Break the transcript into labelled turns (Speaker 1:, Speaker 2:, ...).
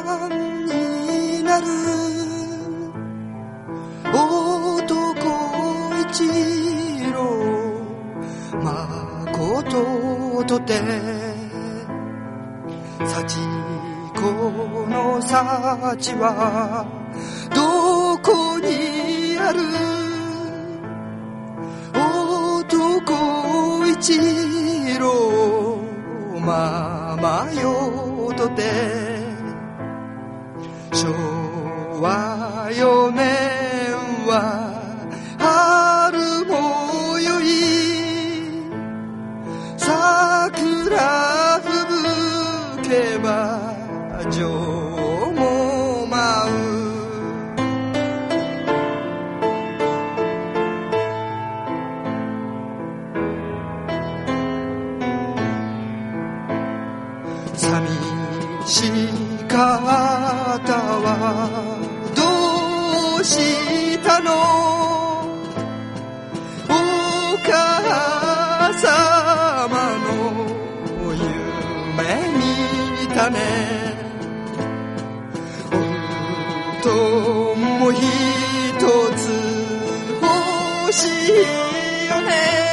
Speaker 1: になる男一郎まこととて幸子の幸はどこにある男一郎ままよとて昭和4年は春もよい桜吹雪けば情も舞う寂しかったはどうしたのお母様の夢見たねお布団も一つ欲しいよね